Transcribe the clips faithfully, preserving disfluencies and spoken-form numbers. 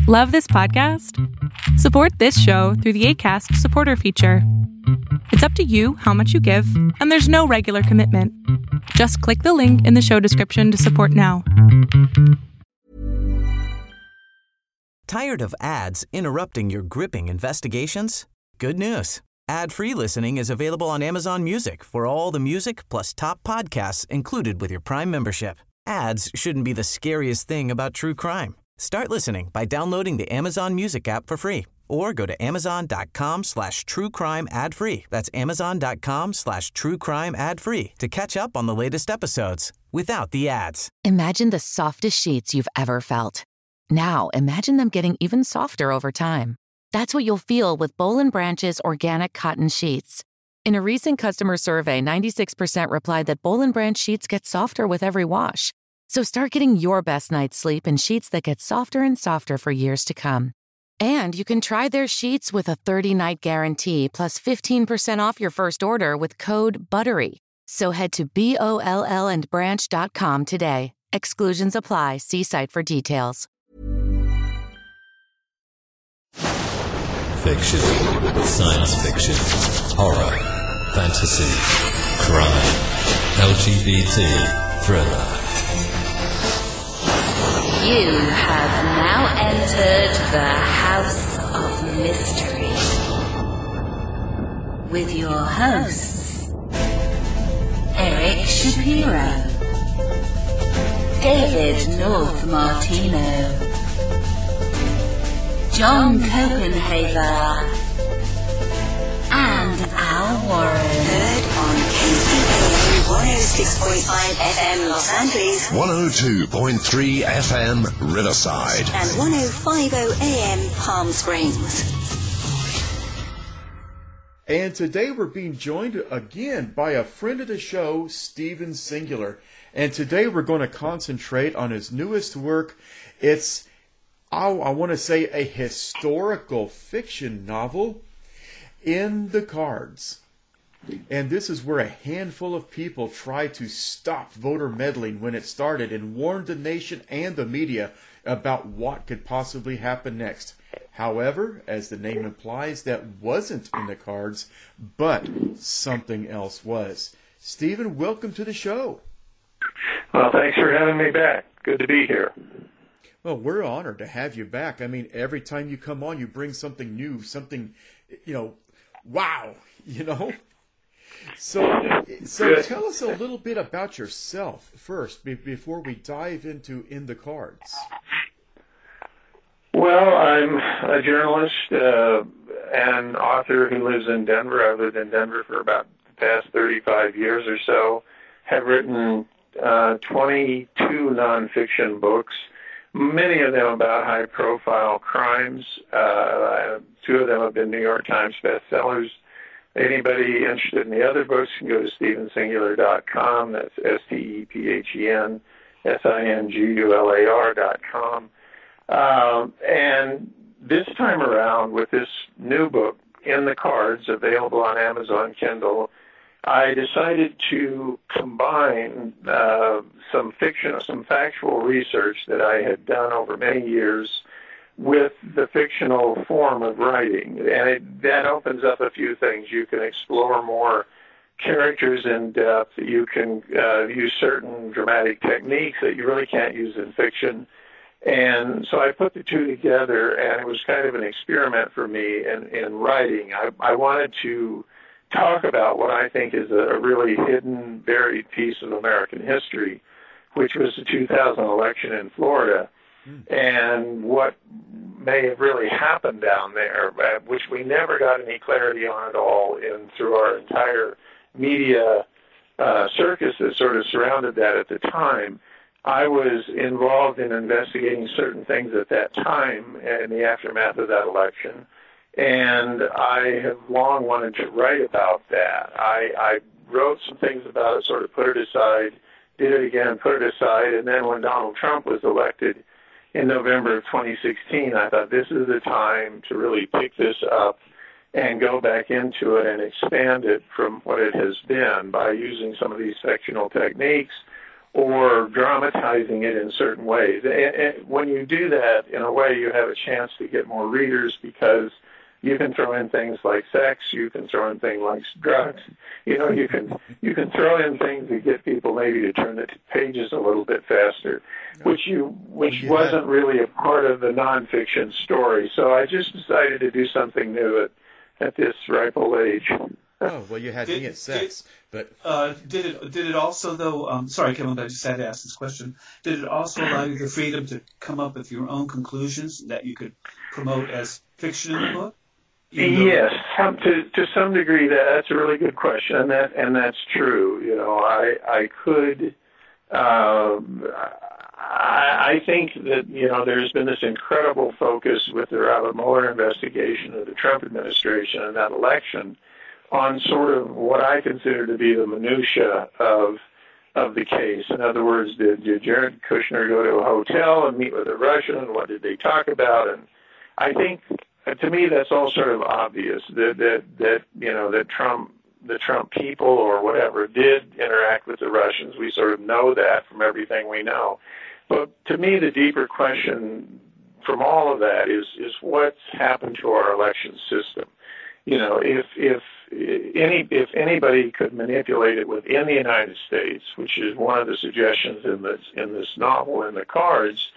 Love this podcast? Support this show through the Acast supporter feature. It's up to you how much you give, and there's no regular commitment. Just click the link in the show description to support now. Tired of ads interrupting your gripping investigations? Good news. Ad-free listening is available on Amazon Music for all the music plus top podcasts included with your Prime membership. Ads shouldn't be the scariest thing about true crime. Start listening by downloading the Amazon Music app for free or go to amazon.com slash true crime ad free. That's amazon.com slash true crime ad free to catch up on the latest episodes without the ads. Imagine the softest sheets you've ever felt. Now imagine them getting even softer over time. That's what you'll feel with Boll and Branch's organic cotton sheets. In a recent customer survey, ninety-six percent replied that Boll and Branch sheets get softer with every wash. So start getting your best night's sleep in sheets that get softer and softer for years to come. And you can try their sheets with a thirty-night guarantee plus fifteen percent off your first order with code BUTTERY. So head to B O L L and branch dot com today. Exclusions apply. See site for details. Fiction, science fiction, horror, fantasy, crime, L G B T, thriller. You have now entered the House of Mystery with your hosts, Eric Shapiro, David North Martino, John Copenhaver, and Al Warren. Heard on K C P one oh six point five F M Los Angeles, one oh two point three F M Riverside, and ten fifty A M Palm Springs. And today we're being joined again by a friend of the show, Steven Singular. And today we're going to concentrate on his newest work. It's, I, I want to say, a historical fiction novel, In the Cards. And this is where a handful of people tried to stop voter meddling when it started and warned the nation and the media about what could possibly happen next. However, as the name implies, that wasn't in the cards, but something else was. Steven, welcome to the show. Well, thanks for having me back. Good to be here. Well, we're honored to have you back. I mean, every time you come on, you bring something new, something, you know, wow, you know? So, so tell us a little bit about yourself first, be, before we dive into In the Cards. Well, I'm a journalist uh, and author who lives in Denver. I've lived in Denver for about the past thirty-five years or so. Have written uh, twenty-two nonfiction books, many of them about high-profile crimes. Uh, two of them have been New York Times bestsellers. Anybody interested in the other books can go to steven singular dot com. That's S T E P H E N S I N G U L A R dot com. Um, and this time around, with this new book, In the Cards, available on Amazon Kindle, I decided to combine uh, some fiction, some factual research that I had done over many years with the fictional form of writing. And it, that opens up a few things. You can explore more characters in depth. You can uh, use certain dramatic techniques that you really can't use in fiction. And so I put the two together, and it was kind of an experiment for me in, in writing. I, I wanted to talk about what I think is a really hidden, buried piece of American history, which was the two thousand election in Florida, mm. and what may have really happened down there, which we never got any clarity on at all in through our entire media uh, circus that sort of surrounded that at the time. I was involved in investigating certain things at that time in the aftermath of that election, and I have long wanted to write about that. I, I wrote some things about it, sort of put it aside, did it again, put it aside, and then when Donald Trump was elected in November of twenty sixteen, I thought this is the time to really pick this up and go back into it and expand it from what it has been by using some of these fictional techniques or dramatizing it in certain ways. And, and when you do that, in a way, you have a chance to get more readers because you can throw in things like sex, you can throw in things like drugs, you know, you can you can throw in things that get people maybe to turn the pages a little bit faster, which you which yeah. wasn't really a part of the nonfiction story. So I just decided to do something new at at this ripe old age. Oh well, you had did, me at sex, did, but uh, did it did it also though? Um, sorry, Kevin, I just had to ask this question. Did it also allow you the freedom to come up with your own conclusions that you could promote as fiction in the book? Yes, some, to to some degree, that, that's a really good question, and that and that's true. You know, I I could, um, I, I think that you know there's been this incredible focus with the Robert Mueller investigation of the Trump administration and that election on sort of what I consider to be the minutia of of the case. In other words, did, did Jared Kushner go to a hotel and meet with a Russian, and what did they talk about? And I think. To me, that's all sort of obvious that, that, that, you know, that Trump, the Trump people or whatever did interact with the Russians. We sort of know that from everything we know. But to me, the deeper question from all of that is, is what's happened to our election system. You know, if, if any, if anybody could manipulate it within the United States, which is one of the suggestions in this, in this novel, in the cards,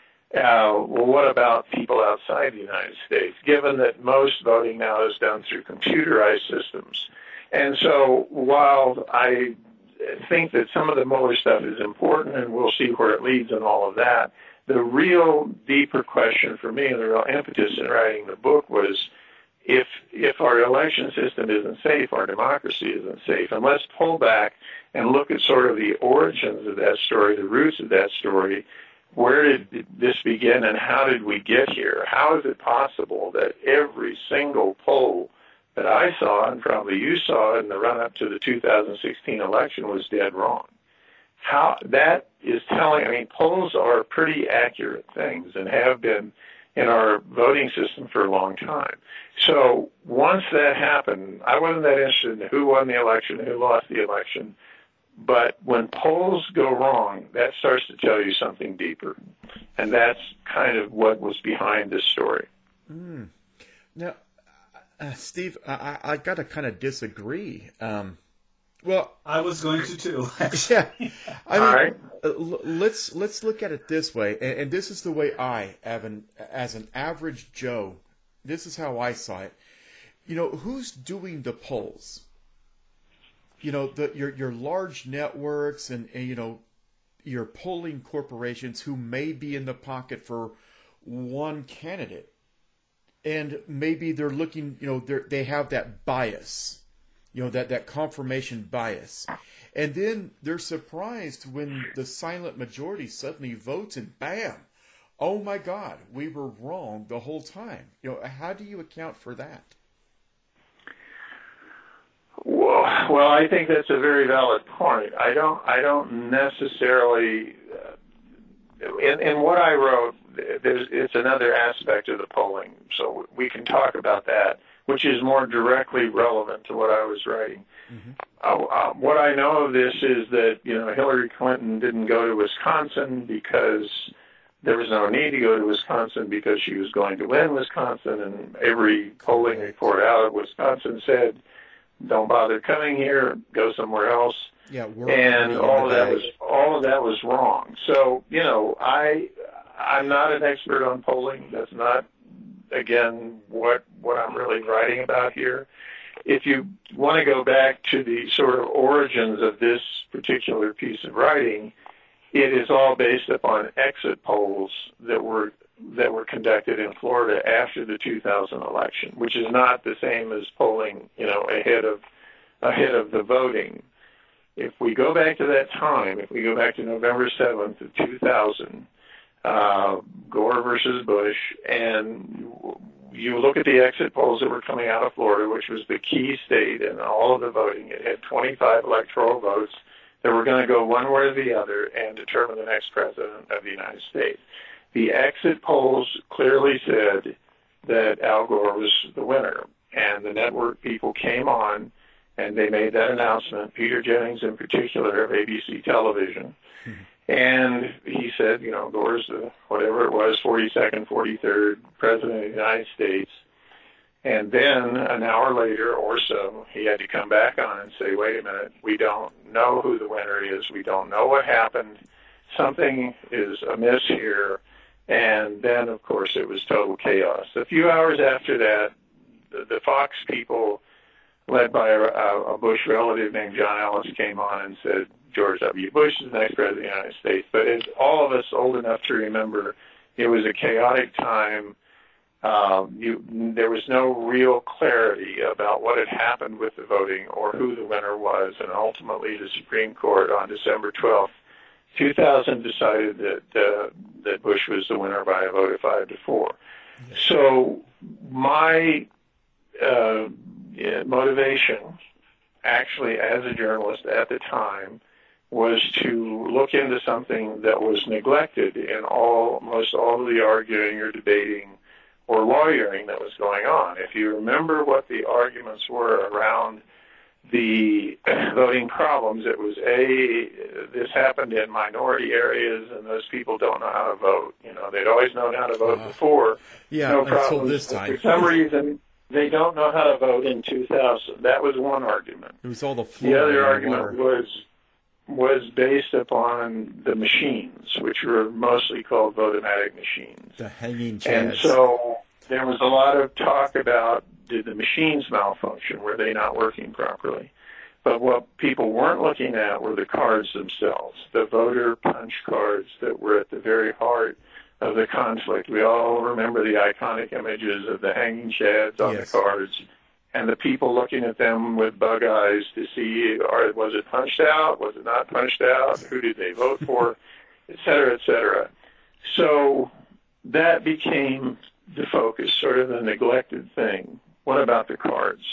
Uh, well, what about people outside the United States, given that most voting now is done through computerized systems? And so while I think that some of the Mueller stuff is important, and we'll see where it leads and all of that, the real deeper question for me and the real impetus in writing the book was if if our election system isn't safe, our democracy isn't safe. And let's pull back and look at sort of the origins of that story, the roots of that story. Where did this begin and how did we get here? How is it possible that every single poll that I saw, and probably you saw in the run-up to the two thousand sixteen election, was dead wrong? How that is telling, I mean, polls are pretty accurate things and have been in our voting system for a long time. So once that happened, I wasn't that interested in who won the election, who lost the election. But when polls go wrong, that starts to tell you something deeper. And that's kind of what was behind this story. Mm. Now, uh, Steve, I, I got to kind of disagree. Um, well, I was going to too. yeah. I mean, All right. uh, let's let's look at it this way, and, and this is the way I, Evan, as an average Joe, this is how I saw it. You know, who's doing the polls? You know, the, your your large networks and, and, you know, your polling corporations who may be in the pocket for one candidate. And maybe they're looking, you know, they they have that bias, you know, that, that confirmation bias. And then they're surprised when the silent majority suddenly votes and bam, oh my God, we were wrong the whole time. You know, how do you account for that? Well, well, I think that's a very valid point. I don't, I don't necessarily, uh, in, in what I wrote, there's, it's another aspect of the polling, so we can talk about that, which is more directly relevant to what I was writing. Mm-hmm. Uh, uh, what I know of this is that, you know, Hillary Clinton didn't go to Wisconsin because there was no need to go to Wisconsin because she was going to win Wisconsin, and every polling report out of Wisconsin said, don't bother coming here, go somewhere else. Yeah, and all of that was all of that was wrong. So, you know, I I'm not an expert on polling. That's not, again, what what I'm really writing about here. If you want to go back to the sort of origins of this particular piece of writing, it is all based upon exit polls that were that were conducted in Florida after the two thousand election, which is not the same as polling, you know, ahead of ahead of the voting. If we go back to that time, if we go back to November seventh of two thousand, uh, Gore versus Bush, and you look at the exit polls that were coming out of Florida, which was the key state in all of the voting, it had twenty-five electoral votes that were going to go one way or the other and determine the next president of the United States. The exit polls clearly said that Al Gore was the winner, and the network people came on and they made that announcement, Peter Jennings in particular of A B C Television. And he said, you know, Gore's the, whatever it was, forty-second, forty-third President of the United States. And then an hour later or so, he had to come back on and say, wait a minute, we don't know who the winner is. We don't know what happened. Something is amiss here. And then, of course, it was total chaos. A few hours after that, the, the Fox people, led by a, a Bush relative named John Ellis, came on and said, George W. Bush is the next president of the United States. But as all of us old enough to remember, it was a chaotic time. Um, you, there was no real clarity about what had happened with the voting or who the winner was. And ultimately, the Supreme Court on December twelfth, two thousand decided that uh, that Bush was the winner by a vote of five to four. So my uh, motivation, actually, as a journalist at the time, was to look into something that was neglected in all, most all of the arguing or debating or lawyering that was going on. If you remember what the arguments were around the voting problems, it was, A, this happened in minority areas and those people don't know how to vote. You know, they'd always known how to vote uh, before. Yeah, no until problems. this time. For some reason, they don't know how to vote in two thousand. That was one argument. It was all the The other the argument water. was was based upon the machines, which were mostly called votomatic machines. The hanging chads. And so there was a lot of talk about, did the machines malfunction? Were they not working properly? But what people weren't looking at were the cards themselves, the voter punch cards that were at the very heart of the conflict. We all remember the iconic images of the hanging chads on Yes. the cards and the people looking at them with bug eyes to see, or was it punched out? Was it not punched out? Who did they vote for? Et cetera, et cetera. So that became the focus, sort of the neglected thing. What about the cards?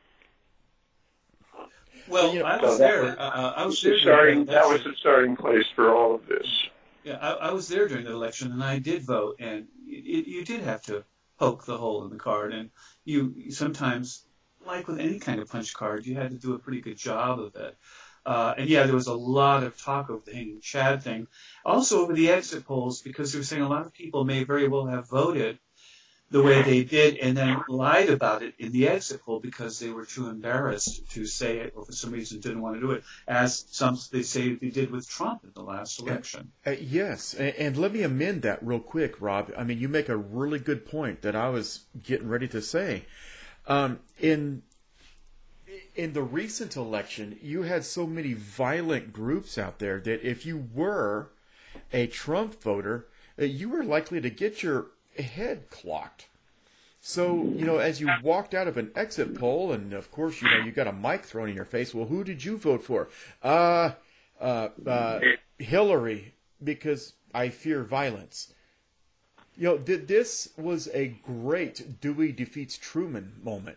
Well, I was So that there. was- Uh, I was the there. starting, during the that was election. the starting place for all of this. Yeah, I, I was there during the election, and I did vote, and you, you did have to poke the hole in the card, and you sometimes, like with any kind of punch card, you had to do a pretty good job of it. Uh, and yeah, there was a lot of talk over the hanging chad thing. Also over the exit polls, because they were saying a lot of people may very well have voted the way they did and then lied about it in the exit poll because they were too embarrassed to say it or for some reason didn't want to do it, as some they say they did with Trump in the last election. Uh, yes, and, and let me amend that real quick, Rob. I mean, you make a really good point that I was getting ready to say. Um, in in the recent election, you had so many violent groups out there that if you were a Trump voter, uh, you were likely to get your head clocked. So, you know, as you walked out of an exit poll, and of course, you know, you got a mic thrown in your face. Well, who did you vote for? Uh, uh, uh, Hillary, because I fear violence. You know, th- this was a great Dewey defeats Truman moment.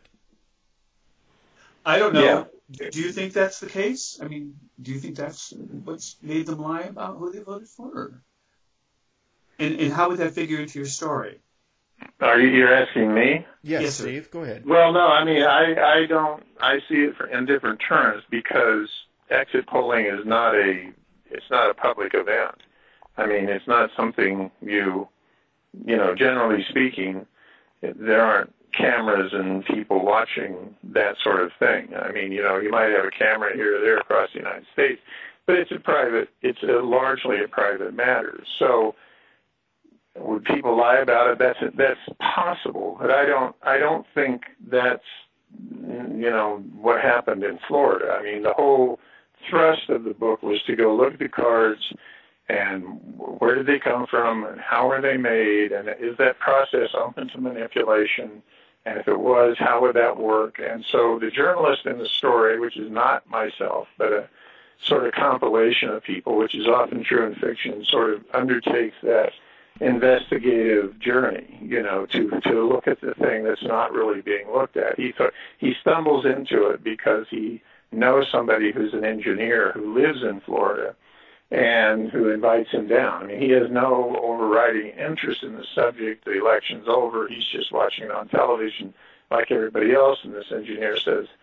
I don't know. Yeah. Do you think that's the case? I mean, do you think that's what's made them lie about who they voted for? And, and how would that figure into your story? Are you you're asking me? Yes, Yes, sir. Steve, go ahead. Well, no, I mean, I, I don't, I see it for, in different terms because exit polling is not a, it's not a public event. I mean, it's not something you, you know, generally speaking, there aren't cameras and people watching that sort of thing. I mean, you know, you might have a camera here or there across the United States, but it's a private, it's a largely a private matter. So, would people lie about it? That's that's possible, but I don't. I don't think that's you know what happened in Florida. I mean, the whole thrust of the book was to go look at the cards and where did they come from and how are they made and is that process open to manipulation? And if it was, how would that work? And so the journalist in the story, which is not myself, but a sort of compilation of people, which is often true in fiction, sort of undertakes that investigative journey, you know, to to look at the thing that's not really being looked at. He th- he stumbles into it because he knows somebody who's an engineer who lives in Florida and who invites him down. I mean, he has no overriding interest in the subject. The election's over. He's just watching it on television like everybody else. And this engineer says,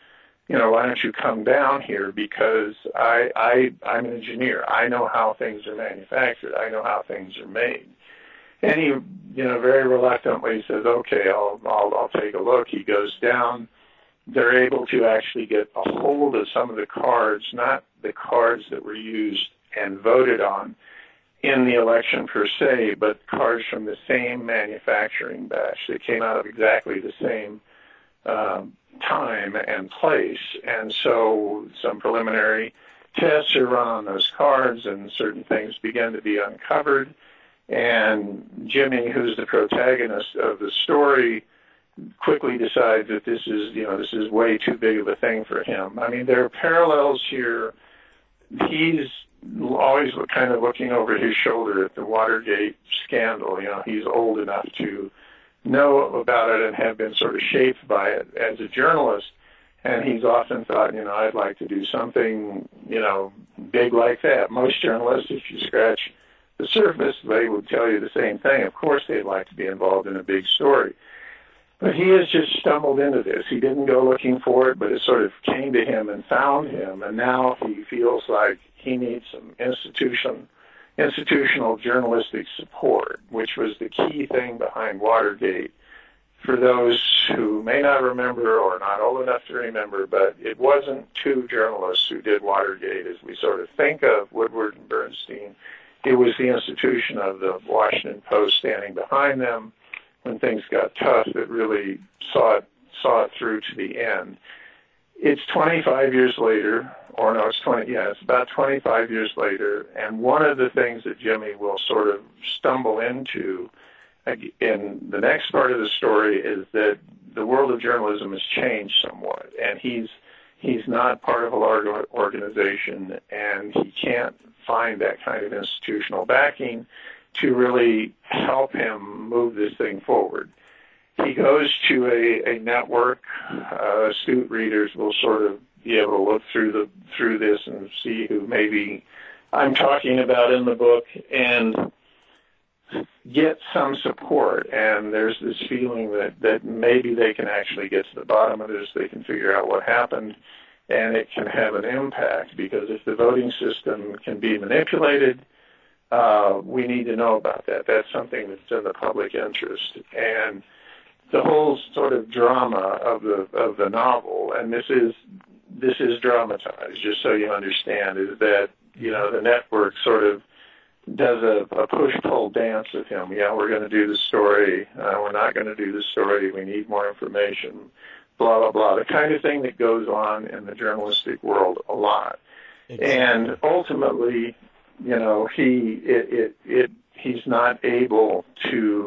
you know, why don't you come down here, because I, I, I'm an engineer. I know how things are manufactured. I know how things are made. And he, you know, very reluctantly says, okay, I'll, I'll, I'll take a look. He goes down. They're able to actually get a hold of some of the cards, not the cards that were used and voted on in the election per se, but cards from the same manufacturing batch that came out of exactly the same um, time and place. And so some preliminary tests are run on those cards, and certain things begin to be uncovered. And Jimmy, who's the protagonist of the story, quickly decides that this is, you know, this is way too big of a thing for him. I mean, there are parallels here. He's always kind of looking over his shoulder at the Watergate scandal. You know, he's old enough to know about it and have been sort of shaped by it as a journalist. And he's often thought, you know, I'd like to do something, you know, big like that. Most journalists, if you scratch the surface, they would tell you the same thing. Of course, they'd like to be involved in a big story. But he has just stumbled into this. He didn't go looking for it, but it sort of came to him and found him. And now he feels like he needs some institution, institutional journalistic support, which was the key thing behind Watergate. For those who may not remember or not old enough to remember, but it wasn't two journalists who did Watergate as we sort of think of Woodward and Bernstein. It was the institution of the Washington Post standing behind them when things got tough that really saw it, saw it through to the end. It's twenty-five years later, or no, it's twenty, yeah, it's about twenty-five years later, and one of the things that Jimmy will sort of stumble into in the next part of the story is that the world of journalism has changed somewhat, and he's he's not part of a large organization, and he can't find that kind of institutional backing to really help him move this thing forward. He goes to a, a network. Uh, astute readers will sort of be able to look through the through this and see who maybe I'm talking about in the book and get some support. And there's this feeling that, that maybe they can actually get to the bottom of this. They can figure out what happened, and it can have an impact, because if the voting system can be manipulated, uh, we need to know about that. That's something that's in the public interest. And the whole sort of drama of the of the novel, and this is this is dramatized, just so you understand, is that, you know, the network sort of does a, a push-pull dance with him. Yeah, we're going to do the story. Uh, we're not going to do the story. We need more information, blah, blah, blah. The kind of thing that goes on in the journalistic world a lot. Exactly. And ultimately, you know, he it, it, it he's not able to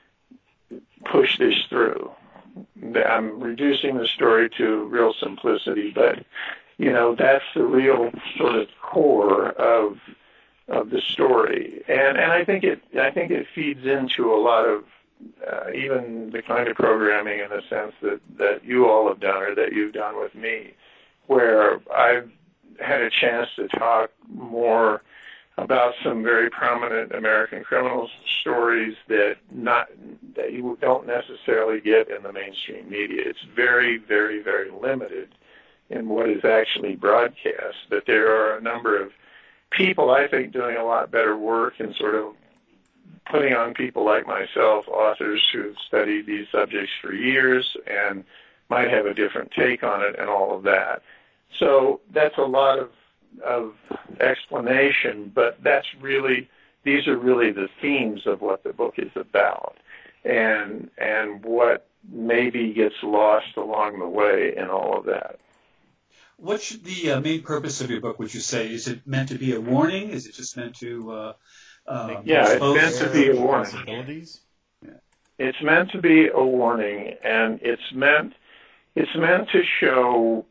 push this through. I'm reducing the story to real simplicity, but, you know, that's the real sort of core of of the story, and and I think it I think it feeds into a lot of uh, even the kind of programming, in the sense that that you all have done, or that you've done with me, where I've had a chance to talk more about some very prominent American criminal stories that not that you don't necessarily get in the mainstream media. It's very, very, very limited in what is actually broadcast. But there are a number of people, I think, doing a lot better work in sort of putting on people like myself, authors who've studied these subjects for years and might have a different take on it and all of that. So that's a lot of, of explanation, but that's really, these are really the themes of what the book is about, and and what maybe gets lost along the way in all of that. What's the uh, main purpose of your book, would you say? Is it meant to be a warning? Is it just meant to... Uh, um, yeah, it's meant to be a warning. Yeah. It's meant to be a warning, and it's meant it's meant to show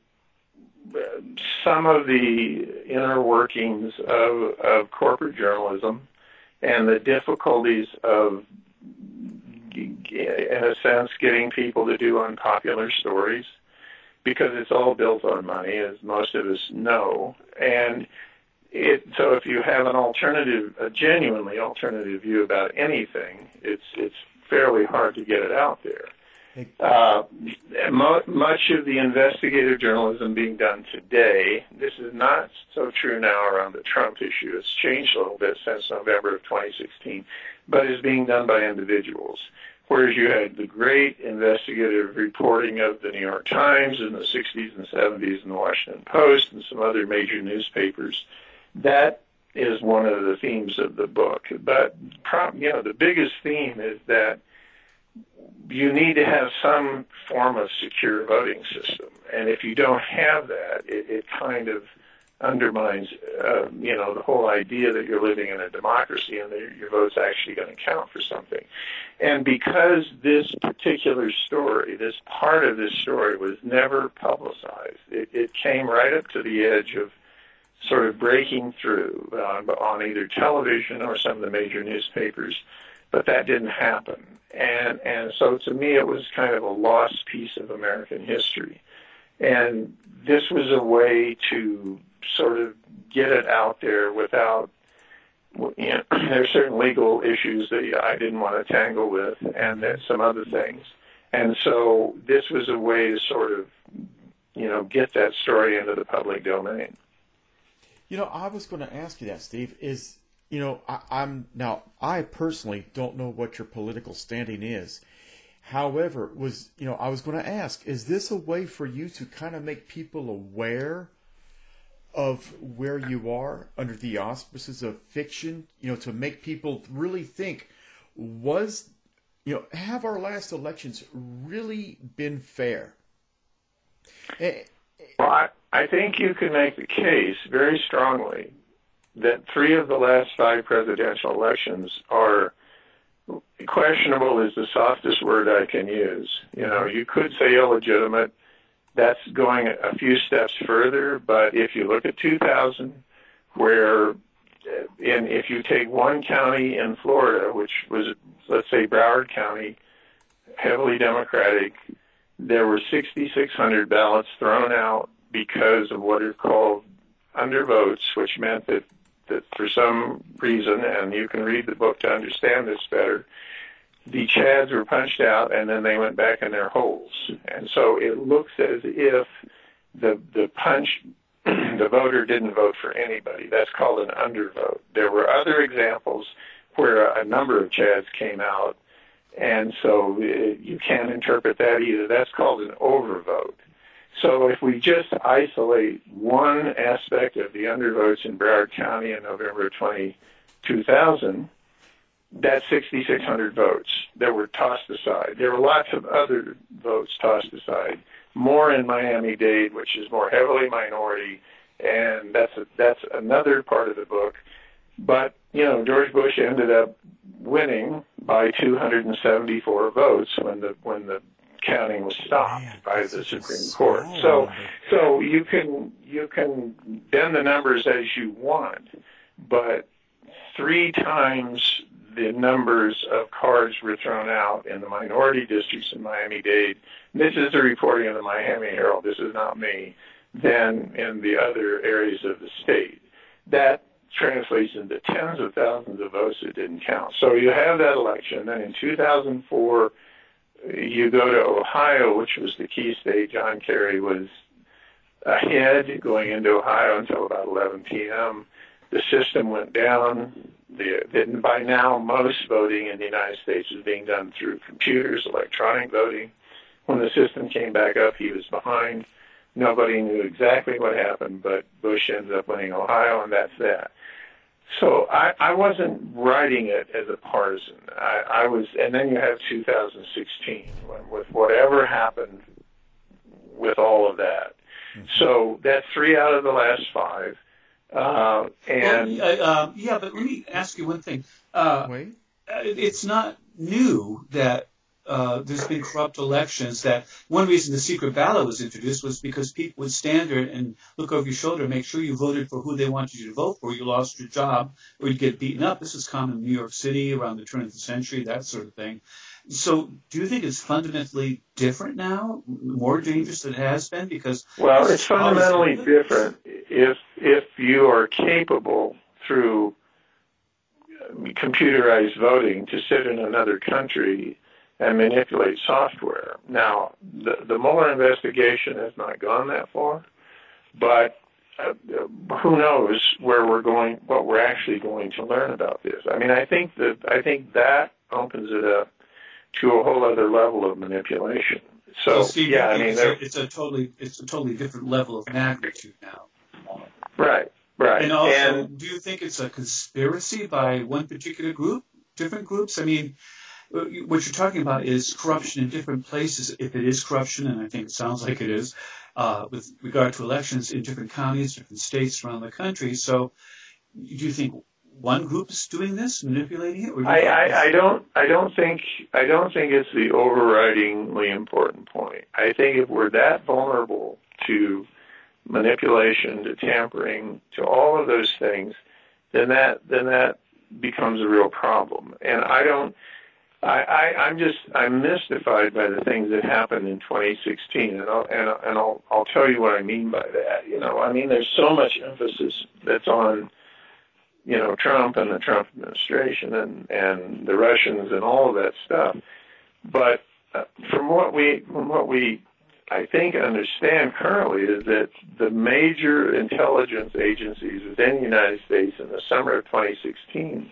some of the inner workings of, of corporate journalism and the difficulties of, in a sense, getting people to do unpopular stories, because it's all built on money, as most of us know. And it, so if you have an alternative, a genuinely alternative view about anything, it's it's fairly hard to get it out there. Uh, mo- much of the investigative journalism being done today, this is not so true now around the Trump issue. It's changed a little bit since November of twenty sixteen, but is being done by individuals. Whereas you had the great investigative reporting of the New York Times in the sixties and seventies and the Washington Post and some other major newspapers, that is one of the themes of the book. But, you know, the biggest theme is that you need to have some form of secure voting system. And if you don't have that, it, it kind of undermines, uh, you know, the whole idea that you're living in a democracy and that your vote's actually going to count for something. And because this particular story, this part of this story was never publicized, it, it came right up to the edge of sort of breaking through uh, on either television or some of the major newspapers, but that didn't happen. And and so to me it was kind of a lost piece of American history. And this was a way to sort of get it out there without, you know, there are certain legal issues that I didn't want to tangle with and there's some other things. And so this was a way to sort of, you know, get that story into the public domain. You know, I was going to ask you that, Steve, is, you know, I, I'm now, I personally don't know what your political standing is. However, was, you know, I was going to ask, is this a way for you to kind of make people aware of where you are under the auspices of fiction, you know, to make people really think, was, you know, have our last elections really been fair? Well, I, I think you can make the case very strongly that three of the last five presidential elections are questionable is the softest word I can use. You know, you could say illegitimate. That's going a few steps further, but if you look at two thousand, where in, if you take one county in Florida, which was, let's say, Broward County, heavily Democratic, there were sixty-six hundred ballots thrown out because of what are called undervotes, which meant that, that for some reason, and you can read the book to understand this better, the Chads were punched out and then they went back in their holes. And so it looks as if the the punch, the voter didn't vote for anybody. That's called an undervote. There were other examples where a number of Chads came out, and so it, you can't interpret that either. That's called an overvote. So if we just isolate one aspect of the undervotes in Broward County in November two thousand, that's sixty-six hundred votes that were tossed aside. There were lots of other votes tossed aside, more in Miami-Dade, which is more heavily minority, and that's a, that's another part of the book. But, you know, George Bush ended up winning by two hundred seventy-four votes when the when the counting was stopped Man, by the Supreme Court. So so you can you can bend the numbers as you want, but three times the numbers of cards were thrown out in the minority districts in Miami-Dade. This is the reporting of the Miami Herald. This is not me. Than in the other areas of the state. That translates into tens of thousands of votes that didn't count. So you have that election. Then in two thousand four, you go to Ohio, which was the key state. John Kerry was ahead going into Ohio until about eleven p.m. The system went down. The, the, by now, most voting in the United States was being done through computers, electronic voting. When the system came back up, he was behind. Nobody knew exactly what happened, but Bush ends up winning Ohio, and that's that. So I, I wasn't writing it as a partisan. I, I was, and then you have two thousand sixteen with whatever happened with all of that. Mm-hmm. So that's three out of the last five. Uh, and well, uh, yeah, but let me ask you one thing. Uh, Wait. It's not new that uh, there's been corrupt elections. That one reason the secret ballot was introduced was because people would stand there and look over your shoulder and make sure you voted for who they wanted you to vote for. You lost your job or you'd get beaten up. This was common in New York City around the turn of the century, that sort of thing. So do you think it's fundamentally different now, more dangerous than it has been? Because well, it's fundamentally different if if you are capable through computerized voting to sit in another country and manipulate software. Now, the, the Mueller investigation has not gone that far, but uh, who knows where we're going, what we're actually going to learn about this. I mean, I think that I think that opens it up to a whole other level of manipulation. So, well, Steve, yeah, I mean, it's a, it's a totally it's a totally different level of magnitude now. Right, right. And also, and, do you think it's a conspiracy by one particular group, different groups? I mean, what you're talking about is corruption in different places. If it is corruption, and I think it sounds like it is, uh, with regard to elections in different counties, different states around the country. So, do you think one group is doing this, manipulating it? Or do I, I, I don't. I don't think. I don't think it's the overridingly important point. I think if we're that vulnerable to manipulation, to tampering, to all of those things, then that then that becomes a real problem. And I don't. I, I, I'm just I'm mystified by the things that happened in twenty sixteen, and I'll, and, and I'll I'll tell you what I mean by that. You know, I mean there's so much emphasis that's on, you know, Trump and the Trump administration and and the Russians and all of that stuff. But uh, from what we from what we I think understand currently is that the major intelligence agencies within the United States in the summer of twenty sixteen,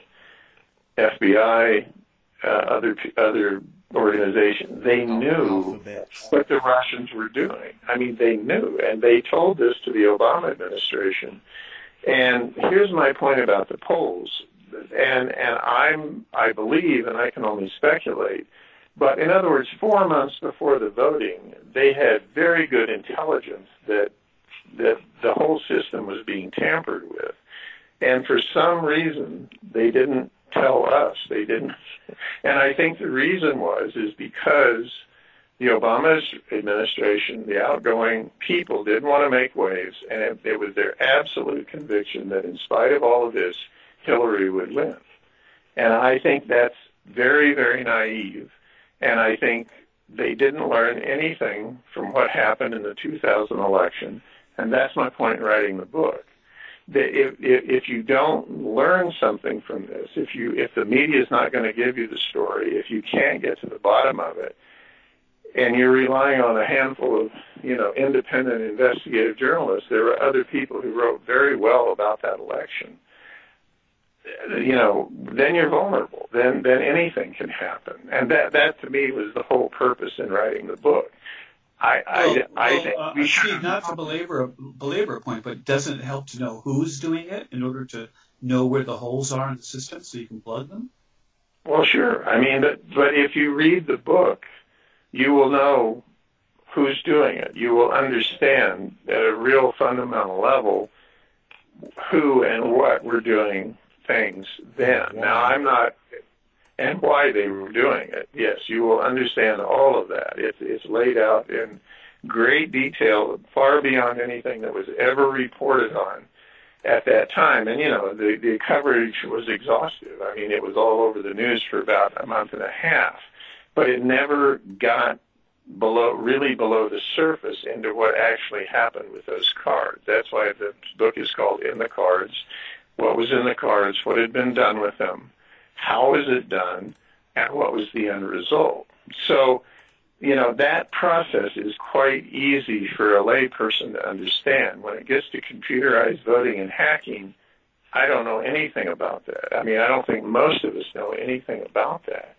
F B I. Uh, other other organizations, they knew what the Russians were doing. I mean, they knew, and they told this to the Obama administration. And here's my point about the polls, and and I'm I believe, and I can only speculate, but in other words, four months before the voting, they had very good intelligence that that the whole system was being tampered with, and for some reason they didn't tell us. They didn't. And I think the reason was is because the Obama administration, the outgoing people, didn't want to make waves, and it, it was their absolute conviction that in spite of all of this, Hillary would win. And I think that's very, very naive. And I think they didn't learn anything from what happened in the two thousand election. And that's my point in writing the book. If, if, if you don't learn something from this, if you if the media is not going to give you the story, if you can't get to the bottom of it, and you're relying on a handful of you know independent investigative journalists, there were other people who wrote very well about that election. You know, then you're vulnerable. Then then anything can happen, and that that to me was the whole purpose in writing the book. I, I, well, I well, think uh, we Steve, not to belabor, belabor a point, but doesn't it help to know who's doing it in order to know where the holes are in the system so you can plug them? Well, sure. I mean, but, but if you read the book, you will know who's doing it. You will understand at a real fundamental level who and what were doing things then. Now, I'm not... and why they were doing it. Yes, you will understand all of that. It's, it's laid out in great detail, far beyond anything that was ever reported on at that time. And, you know, the, the coverage was exhaustive. I mean, it was all over the news for about a month and a half. But it never got below, really below the surface into what actually happened with those cards. That's why the book is called In the Cards. What was in the cards, what had been done with them, how was it done, and what was the end result? So, you know, that process is quite easy for a layperson to understand. When it gets to computerized voting and hacking, I don't know anything about that. I mean, I don't think most of us know anything about that.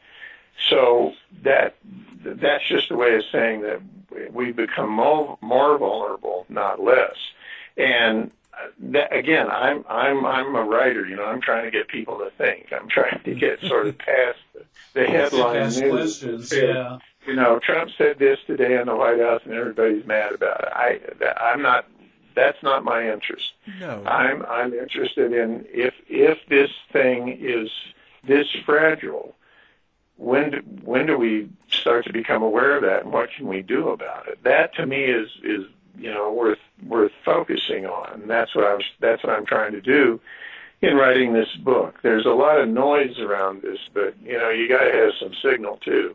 So that that's just a way of saying that we become more, more vulnerable, not less. And that, again, I'm I'm I'm a writer. You know, I'm trying to get people to think. I'm trying to get sort of past the, the headline news. Questions, yeah. You know, Trump said this today in the White House, and everybody's mad about it. I I'm not. That's not my interest. No. I'm I'm interested in if if this thing is this fragile, when do, when do we start to become aware of that, and what can we do about it? That to me is is you know worth worth focusing on. And that's what I was that's what I'm trying to do in writing this book. There's a lot of noise around this, but you know you got to have some signal too.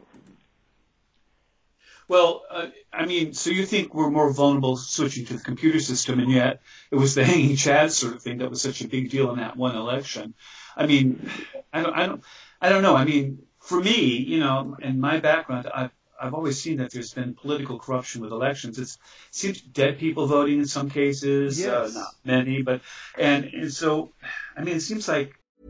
Well, uh, I mean, so you think we're more vulnerable switching to the computer system, and yet it was the hanging Chad sort of thing that was such a big deal in that one election. I mean, I don't, I don't, I don't know. I mean, for me, you know, in my background, I've I've always seen that there's been political corruption with elections. It's, it seems dead people voting in some cases, Yes. uh, not many, but and, and so, I mean, it seems like.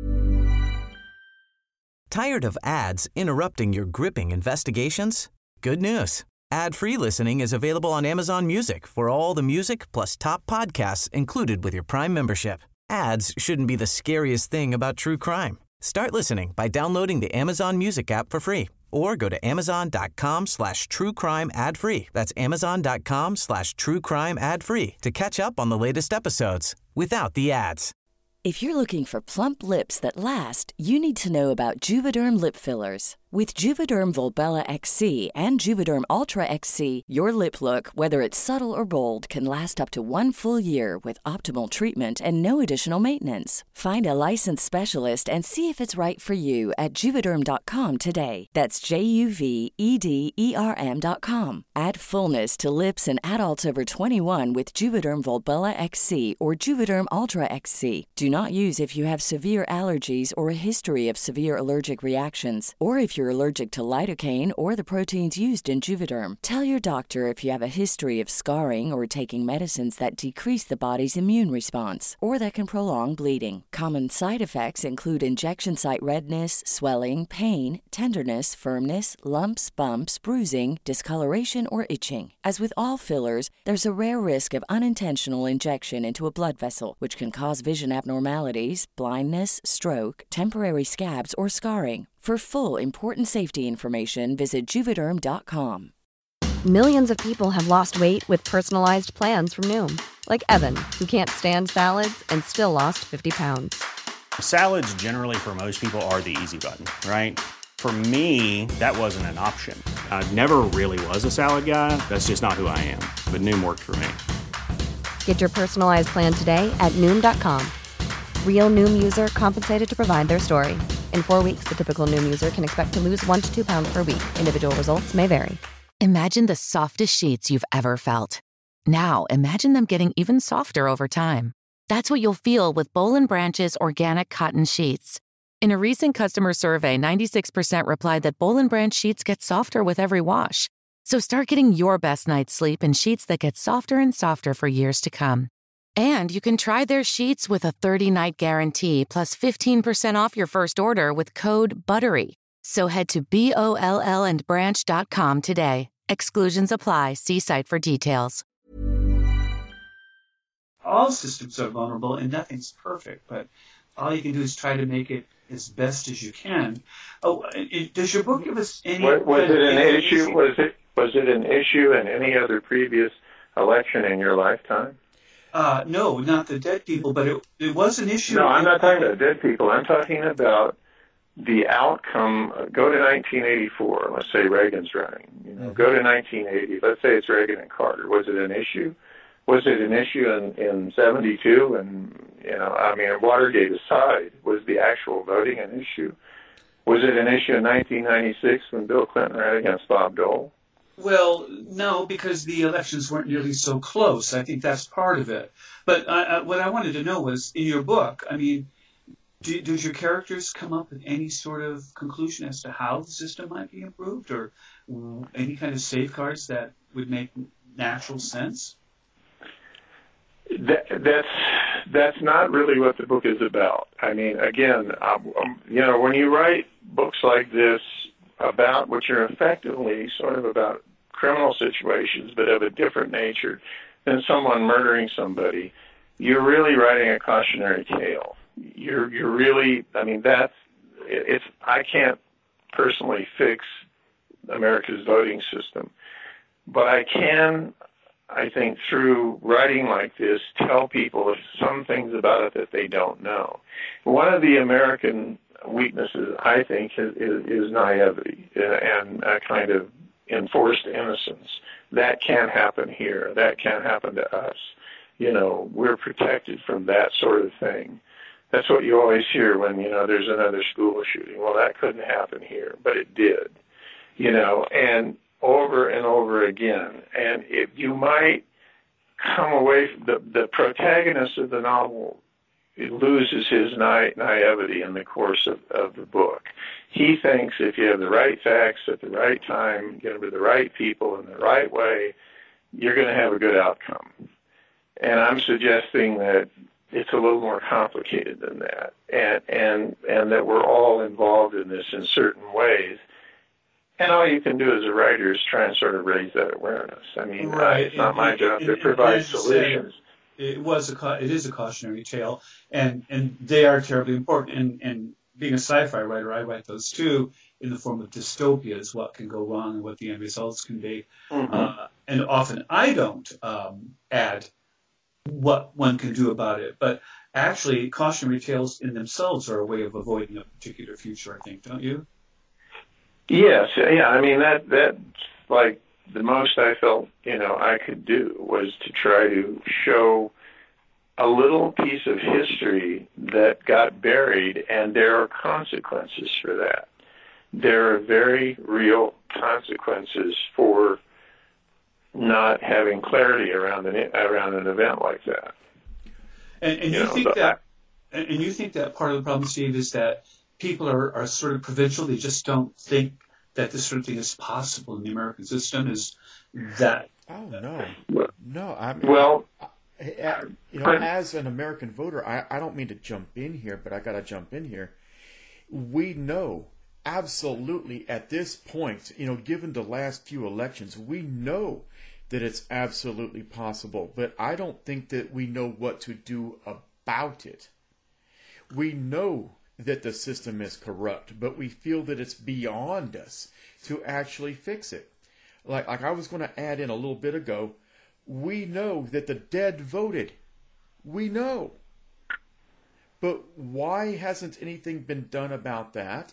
Tired of ads interrupting your gripping investigations? Good news. Ad-free listening is available on Amazon Music for all the music plus top podcasts included with your Prime membership. Ads shouldn't be the scariest thing about true crime. Start listening by downloading the Amazon Music app for free or go to amazon.com slash true crime ad free. That's amazon.com slash true crime ad free to catch up on the latest episodes without the ads. If you're looking for plump lips that last, you need to know about Juvederm lip fillers. With Juvederm Volbella X C and Juvederm Ultra X C, your lip look, whether it's subtle or bold, can last up to one full year with optimal treatment and no additional maintenance. Find a licensed specialist and see if it's right for you at Juvederm dot com today. That's J U V E D E R M dot com. Add fullness to lips in adults over twenty-one with Juvederm Volbella X C or Juvederm Ultra X C. Do not use if you have severe allergies or a history of severe allergic reactions, or if you're allergic to lidocaine or the proteins used in Juvederm. Tell your doctor if you have a history of scarring or taking medicines that decrease the body's immune response or that can prolong bleeding. Common side effects include injection site redness, swelling, pain, tenderness, firmness, lumps, bumps, bruising, discoloration, or itching. As with all fillers, there's a rare risk of unintentional injection into a blood vessel, which can cause vision abnormalities, blindness, stroke, temporary scabs, or scarring. For full, important safety information, visit Juvederm dot com. Millions of people have lost weight with personalized plans from Noom. Like Evan, who can't stand salads and still lost fifty pounds. Salads generally for most people are the easy button, right? For me, that wasn't an option. I never really was a salad guy. That's just not who I am. But Noom worked for me. Get your personalized plan today at Noom dot com. Real Noom user compensated to provide their story. In four weeks, the typical Noom user can expect to lose one to two pounds per week. Individual results may vary. Imagine the softest sheets you've ever felt. Now, imagine them getting even softer over time. That's what you'll feel with Boll and Branch's organic cotton sheets. In a recent customer survey, ninety-six percent replied that Boll and Branch sheets get softer with every wash. So start getting your best night's sleep in sheets that get softer and softer for years to come. And you can try their sheets with a thirty-night guarantee plus fifteen percent off your first order with code BUTTERY. So head to B O L L and branch dot com today. Exclusions apply. See site for details. All systems are vulnerable and nothing's perfect, but all you can do is try to make it as best as you can. Oh, it, does your book give us any... Was, was it an issue? Was it was it an issue in any other previous election in your lifetime? Uh, no, not the dead people, but it, it was an issue. No, I'm not talking about dead people. I'm talking about the outcome. Go to nineteen eighty-four. Let's say Reagan's running. You know, mm-hmm. Go to nineteen eighty. Let's say it's Reagan and Carter. Was it an issue? Was it an issue in, in seventy-two? And, you know, I mean, Watergate aside, was the actual voting an issue? Was it an issue in nineteen ninety-six when Bill Clinton ran against Bob Dole? Well, no, because the elections weren't nearly so close. I think that's part of it. But I, I, what I wanted to know was, in your book, I mean, do, did your characters come up with any sort of conclusion as to how the system might be improved, or any kind of safeguards that would make natural sense? That, that's that's not really what the book is about. I mean, again, um, you know, when you write books like this about which are effectively sort of about criminal situations, but of a different nature than someone murdering somebody, you're really writing a cautionary tale. You're you're really, I mean, that's it's. I can't personally fix America's voting system, but I can, I think, through writing like this, tell people some things about it that they don't know. One of the American weaknesses, I think, is, is, is naivety and a kind of enforced innocence. That can't happen here. That can't happen to us. You know, we're protected from that sort of thing. That's what you always hear when, you know, there's another school shooting. Well, that couldn't happen here, but it did. You know, and over and over again. And if you might come away from the, the protagonist of the novel loses his na- naivety in the course of, of the book. He thinks if you have the right facts at the right time, get them to the right people in the right way, you're going to have a good outcome. And I'm suggesting that it's a little more complicated than that, and and and that we're all involved in this in certain ways. And all you can do as a writer is try and sort of raise that awareness. I mean, right. uh, it's not and, my and, job and, to and, provide and solutions. It was a it is a cautionary tale, and and they are terribly important. And and being a sci-fi writer, I write those too in the form of dystopias, what can go wrong and what the end results can be. Mm-hmm. Uh, and often I don't um, add what one can do about it, but actually cautionary tales in themselves are a way of avoiding a particular future, I think, don't you? Yes, yeah. I mean, that that's like the most I felt, you know, I could do was to try to show a little piece of history that got buried, and there are consequences for that. There are very real consequences for not having clarity around an around an event like that. And, and you, you know, think so that, I, and you think that part of the problem, Steve, is that people are, are sort of provincial. They just don't think that this sort of thing is possible in the American system. Is that? Oh no, no. I mean, well, I, you know, as an American voter, I, I don't mean to jump in here, but I got to jump in here. We know absolutely at this point, you know, given the last few elections, we know that it's absolutely possible, but I don't think that we know what to do about it. We know that the system is corrupt, but we feel that it's beyond us to actually fix it. Like, like I was going to add in a little bit ago, we know that the dead voted. We know. But why hasn't anything been done about that?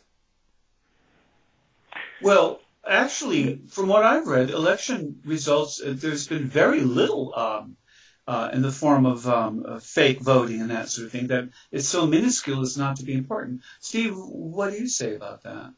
Well, actually, from what I've read, election results, uh, there's been very little um, uh, in the form of, um, of fake voting and that sort of thing, that it's so minuscule as not to be important. Steve, what do you say about that?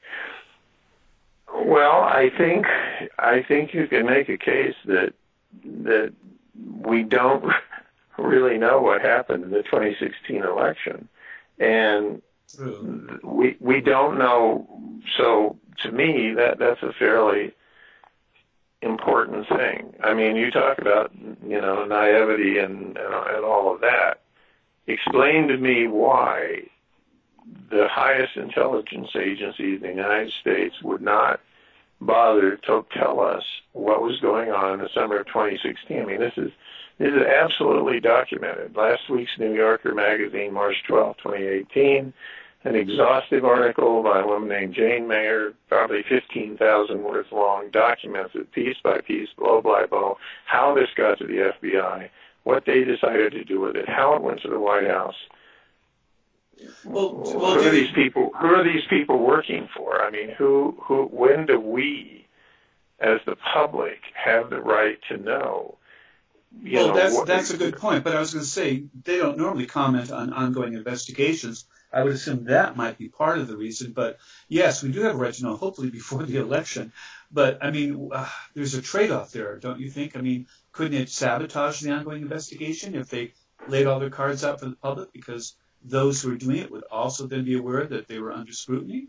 Well, I think I think you can make a case that that we don't really know what happened in the twenty sixteen election, and True. we we don't know. So to me, that that's a fairly important thing. I mean, you talk about, you know, naivety and, and and all of that. Explain to me why the highest intelligence agency in the United States would not bother to tell us what was going on in the summer of twenty sixteen. I mean, this is this is absolutely documented. Last week's New Yorker magazine, March twelfth, twenty eighteen, an exhaustive article by a woman named Jane Mayer, probably fifteen thousand words long, documents it piece by piece, blow by blow, how this got to the F B I, what they decided to do with it, how it went to the White House. Well, well, who are these people? Who are these people working for? I mean, who, who? When do we, as the public, have the right to know? You well, know, that's what, that's a good point. But I was going to say they don't normally comment on ongoing investigations. I would assume that might be part of the reason. But yes, we do have a right to know, hopefully before the election. But I mean, uh, there's a trade-off there, don't you think? I mean, couldn't it sabotage the ongoing investigation if they laid all their cards out for the public, because those who are doing it would also then be aware that they were under scrutiny?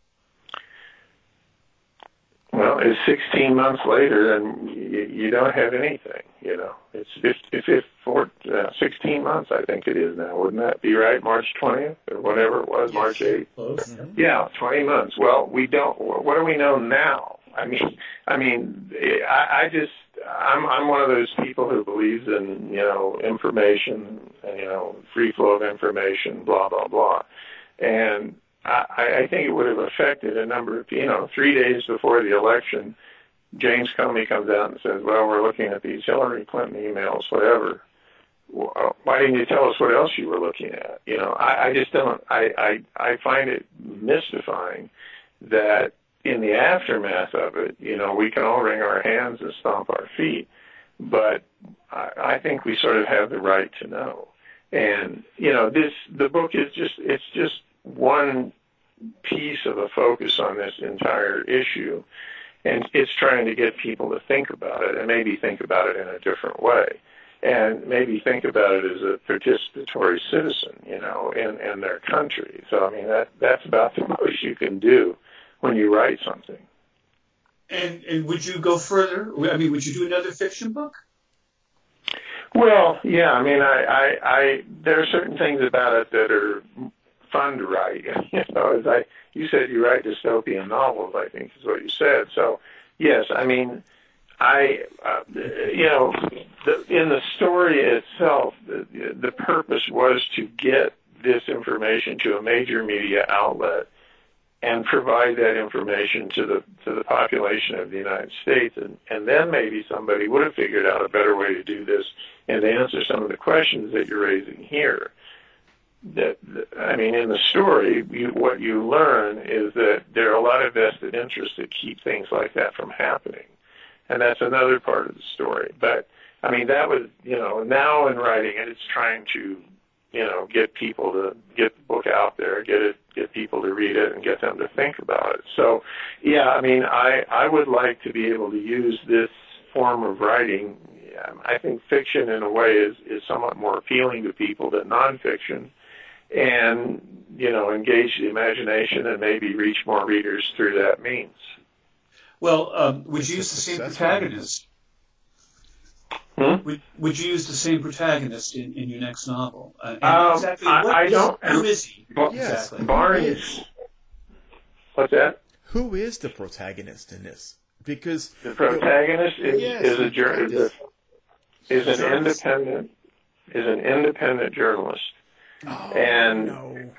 Well, it's sixteen months later, and you, you don't have anything. You know, it's if, if, if for, uh, sixteen months, I think it is now. Wouldn't that be right? March twentieth or whatever it was, yes. March eighth. Close. Mm-hmm. Yeah, twenty months. Well, we don't. What do we know now? I mean, I mean, I, I just. I'm I'm one of those people who believes in, you know, information, you know, free flow of information, blah blah blah, and I, I think it would have affected a number of, you know, three days before the election, James Comey comes out and says, well, we're looking at these Hillary Clinton emails, whatever. Why didn't you tell us what else you were looking at? You know, I, I just don't. I, I I find it mystifying that in the aftermath of it, you know, we can all wring our hands and stomp our feet, but I, I think we sort of have the right to know. And, you know, this, the book is just, it's just one piece of a focus on this entire issue. And it's trying to get people to think about it and maybe think about it in a different way. and maybe think about it as a participatory citizen, you know, in, in their country. So, I mean, that that's about the most you can do when you write something. And and would you go further? I mean, would you do another fiction book? Well, yeah. I mean, I, I, I there are certain things about it that are fun to write. You know, as I you said, you write dystopian novels, I think is what you said. So, yes, I mean, I, uh, you know, the, in the story itself, the, the purpose was to get this information to a major media outlet and provide that information to the to the population of the United States, and, and then maybe somebody would have figured out a better way to do this and to answer some of the questions that you're raising here. That, I mean, in the story, you, what you learn is that there are a lot of vested interests that keep things like that from happening, and that's another part of the story. But I mean, that was, you know, now in writing it, it's trying to, you know, get people to get the book out there, get it, get people to read it, and get them to think about it. So, yeah, I mean, I, I would like to be able to use this form of writing. I think fiction, in a way, is, is somewhat more appealing to people than nonfiction, and, you know, engage the imagination and maybe reach more readers through that means. Well, um, would you use the same protagonist? Hmm? Would, would you use the same protagonist in, in your next novel? Uh, and um, exactly I, what I is, don't. Who is he? Yes. Exactly. Barnes. What's that? Who is the protagonist in this? Because the protagonist you know, is, yes, is a journalist. Is an journalist. independent. Is an independent journalist. Oh, and no.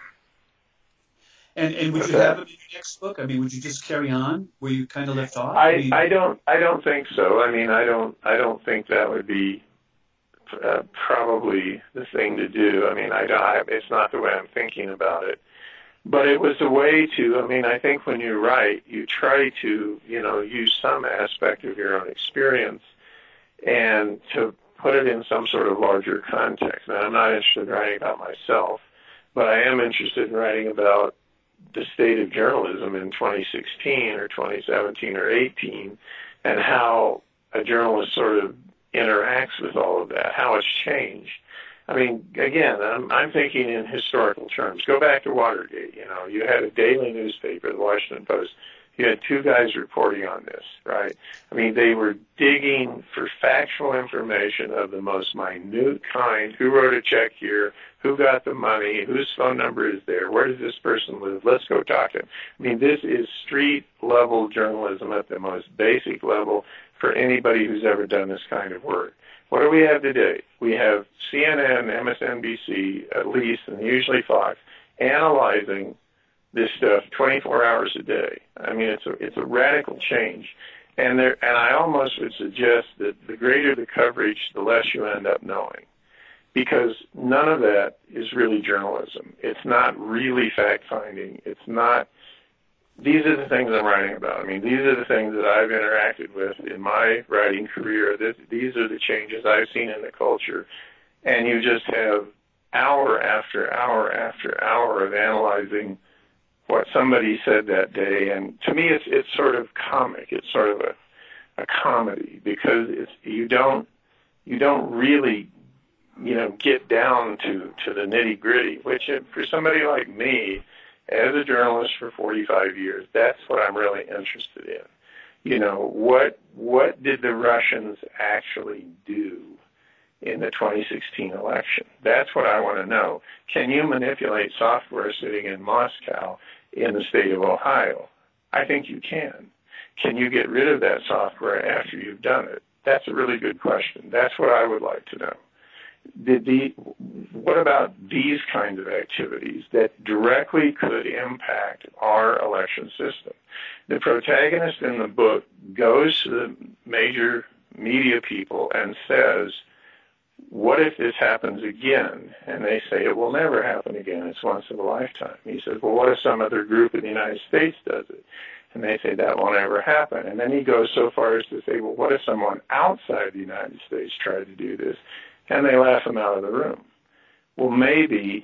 And and would you that? have him in your next book? I mean, would you just carry on where you kind of left off? I, I, mean, I don't I don't think so. I mean, I don't I don't think that would be uh, probably the thing to do. I mean, I, I it's not the way I'm thinking about it. But it was a way to, I mean, I think when you write, you try to, you know, use some aspect of your own experience and to put it in some sort of larger context. Now, I'm not interested in writing about myself, but I am interested in writing about the state of journalism in twenty sixteen or twenty seventeen or eighteen, and how a journalist sort of interacts with all of that, how it's changed. I mean, again, I'm, I'm thinking in historical terms. Go back to Watergate. You know, you had a daily newspaper, the Washington Post. You had two guys reporting on this, right? I mean, they were digging for factual information of the most minute kind. Who wrote a check here? Who got the money? Whose phone number is there? Where does this person live? Let's go talk to him. I mean, this is street-level journalism at the most basic level for anybody who's ever done this kind of work. What do we have today? We have C N N, M S N B C, at least, and usually Fox, analyzing this stuff twenty-four hours a day. I mean, it's a it's a radical change, and there and I almost would suggest that the greater the coverage, the less you end up knowing, because none of that is really journalism. It's not really fact finding. It's not. These are the things I'm writing about. I mean, these are the things that I've interacted with in my writing career. This, these are the changes I've seen in the culture, and you just have hour after hour after hour of analyzing what somebody said that day, and to me, it's it's sort of comic. It's sort of a a comedy because it's you don't you don't really you know get down to to the nitty gritty. Which for somebody like me, as a journalist for forty-five years, that's what I'm really interested in. You know, what what did the Russians actually do in the twenty sixteen election? That's what I want to know. Can you manipulate software sitting in Moscow in the state of Ohio? I think you can. Can you get rid of that software after you've done it? That's a really good question. That's what I would like to know. Did the, what about these kinds of activities that directly could impact our election system? The protagonist in the book goes to the major media people and says, what if this happens again? And they say, it will never happen again. It's once in a lifetime. He says, well, what if some other group in the United States does it? And they say, that won't ever happen. And then he goes so far as to say, well, what if someone outside the United States tried to do this? And they laugh him out of the room. Well, maybe,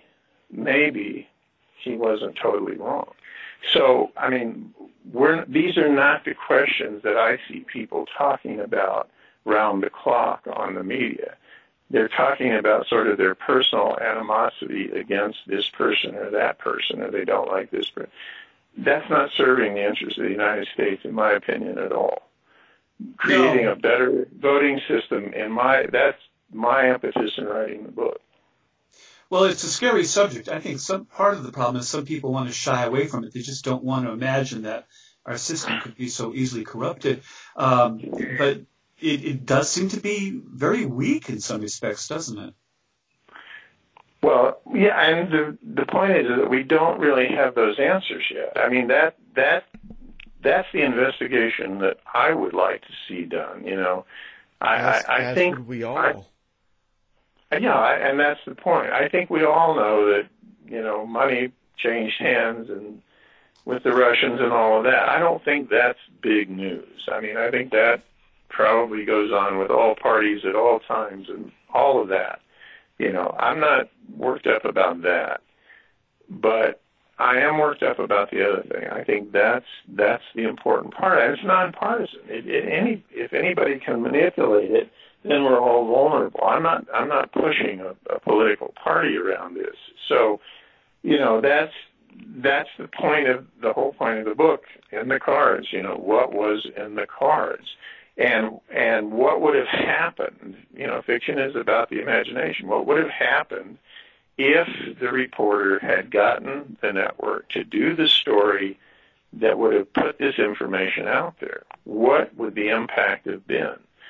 maybe he wasn't totally wrong. So, I mean, we're, these are not the questions that I see people talking about round the clock on the media. they're talking about sort of their personal animosity against this person or that person, or they don't like this person. That's not serving the interests of the United States, in my opinion, at all. Creating No. a better voting system, in my that's my impetus in writing the book. Well, it's a scary subject. I think some part of the problem is some people want to shy away from it. They just don't want to imagine that our system could be so easily corrupted. Um, but it, it does seem to be very weak in some respects, doesn't it? Well, yeah, and the the point is that we don't really have those answers yet. I mean, that that that's the investigation that I would like to see done. You know, I As, I, I as think would we all. I, yeah, I, and that's the point. I think we all know that, you know, money changed hands and with the Russians and all of that. I don't think that's big news. I mean, I think that probably goes on with all parties at all times and all of that. You know, I'm not worked up about that, but I am worked up about the other thing. I think that's that's the important part. And it's nonpartisan. It, it, any if anybody can manipulate it, then we're all vulnerable. I'm not I'm not pushing a, a political party around this. So, you know, that's that's the point of the whole point of the book, in the cards. You know, what was in the cards, and and what would have happened. You know, fiction is about the imagination. What would have happened if the reporter had gotten the network to do the story that would have put this information out there? What would the impact have been?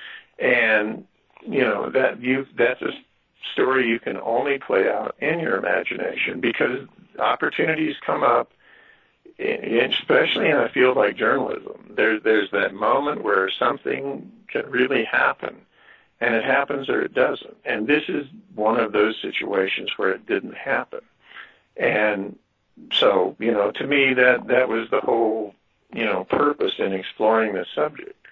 And, you know, that you that's a story you can only play out in your imagination, because opportunities come up, especially in a field like journalism. There, there's that moment where something can really happen, and it happens or it doesn't. And this is one of those situations where it didn't happen. And so, you know, to me, that, that was the whole, you know, purpose in exploring this subject.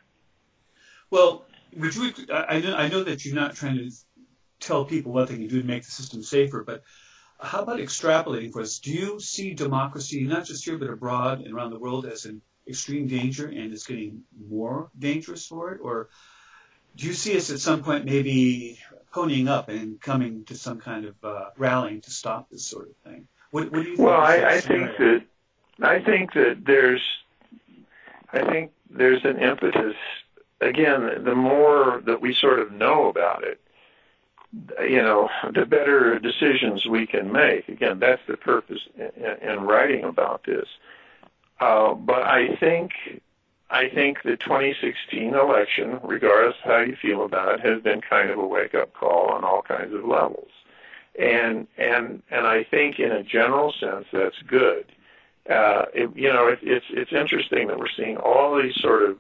Well, would you, I, I know that you're not trying to tell people what they can do to make the system safer, but how about extrapolating for us? Do you see democracy, not just here but abroad and around the world, as in extreme danger, and it's getting more dangerous for it? Or do you see us at some point maybe ponying up and coming to some kind of uh, rallying to stop this sort of thing? What, what do you think? Well, I, I think that I think that there's I think there's an impetus. Again, the more that we sort of know about it, you know, the better decisions we can make. Again, that's the purpose in, in writing about this. Uh, but I think I think the twenty sixteen election, regardless of how you feel about it, has been kind of a wake-up call on all kinds of levels. And and and I think in a general sense that's good. Uh, it, you know, it, it's it's interesting that we're seeing all these sort of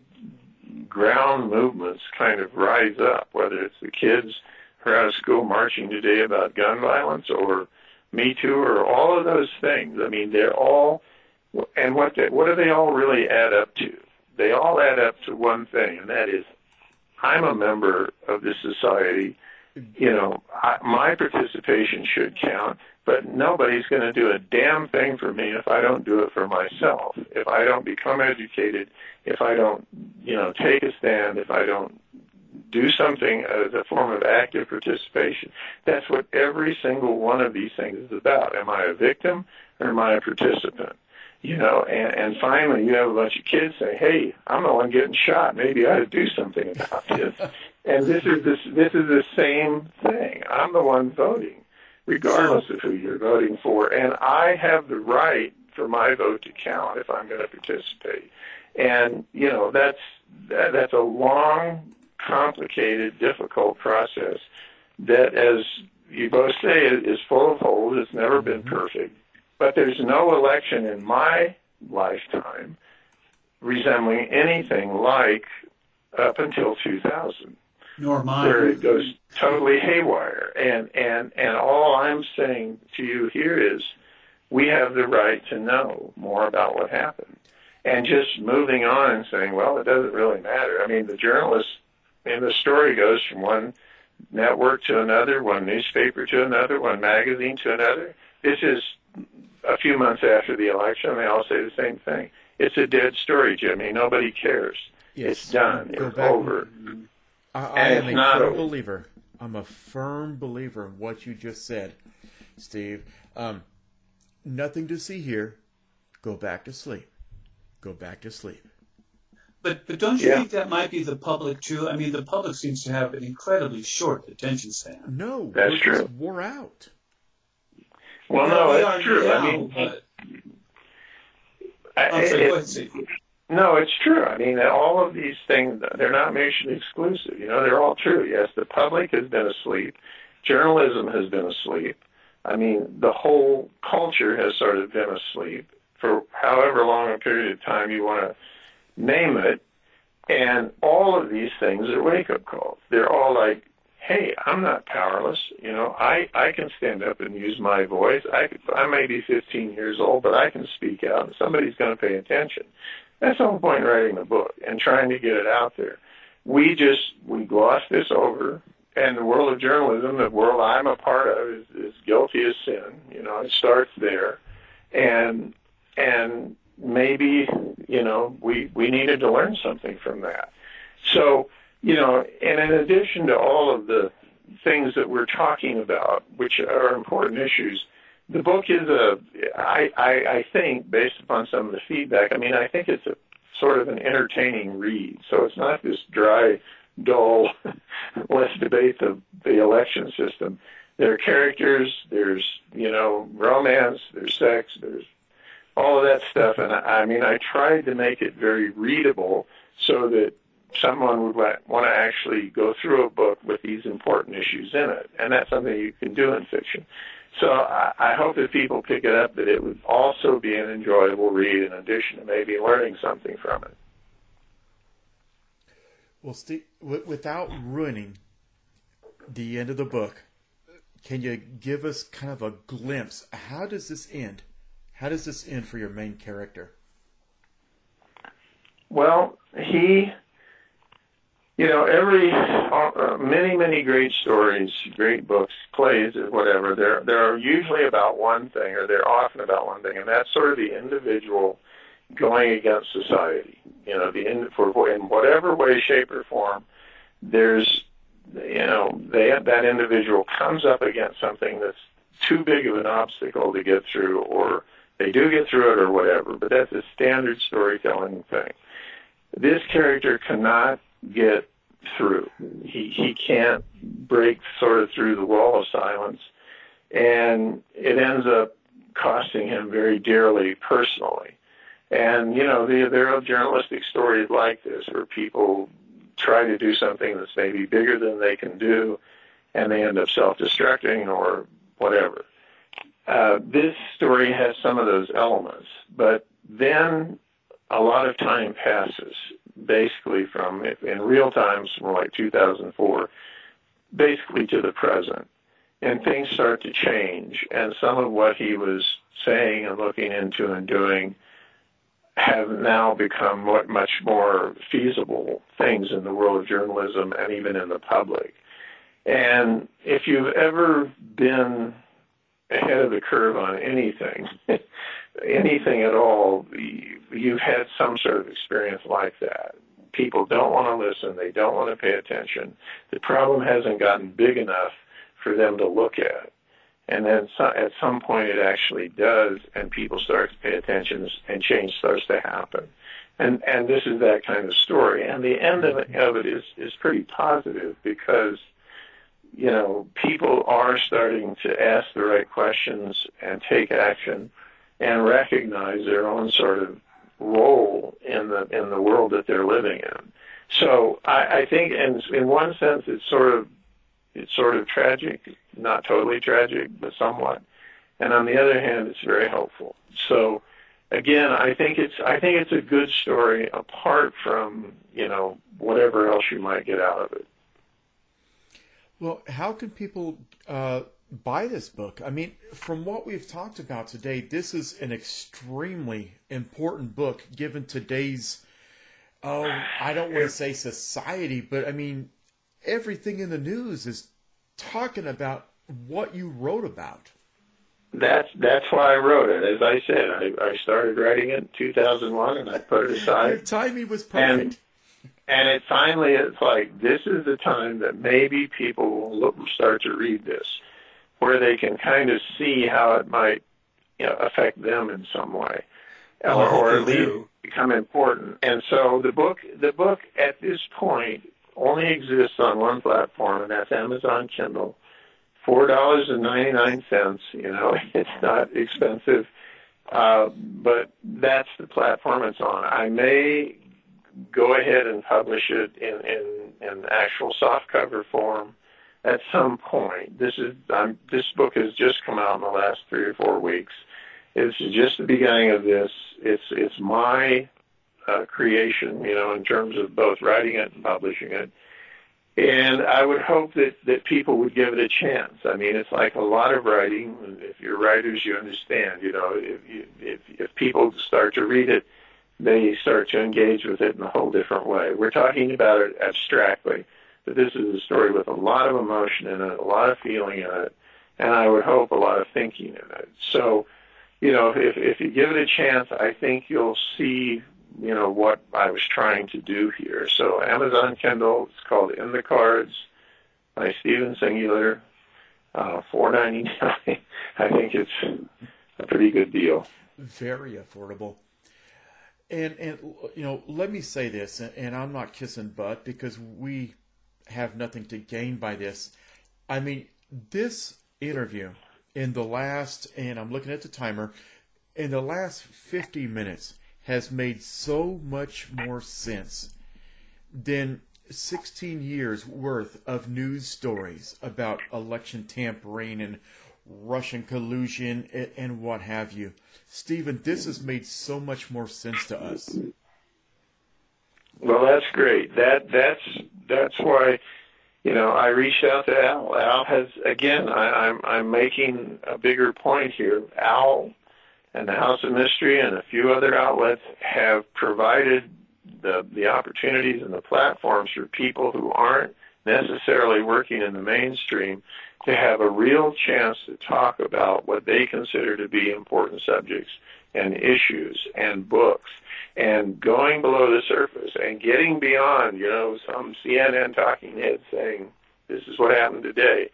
ground movements kind of rise up, whether it's the kids who are out of school marching today about gun violence, or Me Too, or all of those things. I mean, they're all, and what they, what do they all really add up to? They all add up to one thing, and that is, I'm a member of this society. You know, I, my participation should count, but nobody's going to do a damn thing for me if I don't do it for myself, if I don't become educated, if I don't, you know, take a stand, if I don't do something as a form of active participation. That's what every single one of these things is about. Am I a victim or am I a participant? You know, and, and finally you have a bunch of kids say, hey, I'm the one getting shot. Maybe I ought to do something about this. And this is this, this is the same thing. I'm the one voting, regardless of who you're voting for. And I have the right for my vote to count if I'm going to participate. And, you know, that's that, that's a long, complicated, difficult process that, as you both say, is full of holes. It's never been perfect. But there's no election in my lifetime resembling anything like up until two thousand. Nor mine. Where it goes totally haywire. And, and, and all I'm saying to you here is we have the right to know more about what happened. And just moving on and saying, well, it doesn't really matter. I mean, the journalist in the story goes from one network to another, one newspaper to another, one magazine to another. This is a few months after the election. They all say the same thing. It's a dead story, Jimmy. Nobody cares. Yes. It's done. Go it's back. over. I, I am a firm believer I'm a firm believer in what you just said, Steve. Um, nothing to see here. Go back to sleep. Go back to sleep. But but don't you Yeah. think that might be the public too? I mean, the public seems to have an incredibly short attention span. No, That's we're true. just wore out. Well, Yeah, no, we it's are true. I now, mean, but- I- I'm sorry, it- go ahead, Steve. No, it's true. I mean, all of these things, they're not mutually exclusive. You know, they're all true. Yes, the public has been asleep. Journalism has been asleep. I mean, the whole culture has sort of been asleep for however long a period of time you want to name it. And all of these things are wake-up calls. They're all like, hey, I'm not powerless. You know, I, I can stand up and use my voice. I, could, I may be fifteen years old, but I can speak out, and somebody's going to pay attention. That's the whole point in writing the book and trying to get it out there. We just, we gloss this over, and the world of journalism, the world I'm a part of, is, is guilty as sin. You know, it starts there. And, and maybe, you know, we, we needed to learn something from that. So, you know, and in addition to all of the things that we're talking about, which are important issues, the book is a, I, I, I think, based upon some of the feedback, I mean, I think it's a sort of an entertaining read. So it's not this dry, dull, let's debate the, the election system. There are characters, there's, you know, romance, there's sex, there's all of that stuff. And I, I mean, I tried to make it very readable so that someone would want to actually go through a book with these important issues in it. And that's something you can do in fiction. So I, I hope that people pick it up, that it would also be an enjoyable read in addition to maybe learning something from it. Well, Steve, w- without ruining the end of the book, can you give us kind of a glimpse? How does this end? How does this end for your main character? Well, he, you know, every, uh, many, many great stories, great books, plays, or whatever, they're, they're usually about one thing, or they're often about one thing, and that's sort of the individual going against society. You know, the in, for, in whatever way, shape, or form, there's, you know, they, that individual comes up against something that's too big of an obstacle to get through, or they do get through it, or whatever, but that's a standard storytelling thing. This character cannot get through. He he can't break sort of through the wall of silence, and it ends up costing him very dearly personally. And, you know, the, there are journalistic stories like this where people try to do something that's maybe bigger than they can do, and they end up self-destructing or whatever. Uh, this story has some of those elements, but then a lot of time passes, basically from, in real times, from like two thousand four, basically to the present. And things start to change, and some of what he was saying and looking into and doing have now become much more feasible things in the world of journalism and even in the public. And if you've ever been ahead of the curve on anything, anything at all, you've had some sort of experience like that. People don't want to listen. They don't want to pay attention. The problem hasn't gotten big enough for them to look at. And then so, at some point it actually does, and people start to pay attention, and change starts to happen. And and this is that kind of story. And the end of it, of it is, is pretty positive because, you know, people are starting to ask the right questions and take action and recognize their own sort of role in the in the world that they're living in. So I, I think, in in one sense, it's sort of it's sort of tragic, not totally tragic, but somewhat. And on the other hand, it's very helpful. So again, I think it's I think it's a good story apart from, you know, whatever else you might get out of it. Well, how can people uh, buy this book? I mean, from what we've talked about today, this is an extremely important book given today's, oh, I don't want to say society, but I mean, everything in the news is talking about what you wrote about. That's that's why I wrote it. As I said, I, I started writing it in two thousand one, and I put it aside. Your timing was perfect. And, and it finally it's like this is the time that maybe people will look, start to read this, where they can kind of see how it might, you know, affect them in some way, well, or, or at least do. become important. And so the book, the book at this point only exists on one platform, and that's Amazon Kindle. Four dollars and ninety nine cents. You know, it's not expensive, uh, but that's the platform it's on. I may go ahead and publish it in in, in actual softcover form at some point. This is um, this book has just come out in the last three or four weeks. It's just the beginning of this. It's it's my uh, creation, you know, in terms of both writing it and publishing it. And I would hope that, that people would give it a chance. I mean, it's like a lot of writing. If you're writers, you understand. You know, if you, if if people start to read it, they start to engage with it in a whole different way. We're talking about it abstractly, but this is a story with a lot of emotion in it, a lot of feeling in it, and I would hope a lot of thinking in it. So, you know, if if you give it a chance, I think you'll see, you know, what I was trying to do here. So Amazon Kindle, it's called In the Cards by Steven Singular, uh, four ninety-nine. I think it's a pretty good deal. Very affordable. And, and you know, let me say this, and I'm not kissing butt because we have nothing to gain by this. I mean, this interview in the last, and I'm looking at the timer, in the last fifty minutes has made so much more sense than sixteen years worth of news stories about election tampering and Russian collusion and, and what have you. Stephen, this has made so much more sense to us. Well, that's great. That that's that's why, you know, I reached out to Al. Al has, again, I, I'm I'm making a bigger point here. Al and the House of Mystery and a few other outlets have provided the the opportunities and the platforms for people who aren't necessarily working in the mainstream to have a real chance to talk about what they consider to be important subjects and issues and books, and going below the surface and getting beyond, you know, some C N N talking head saying, this is what happened today.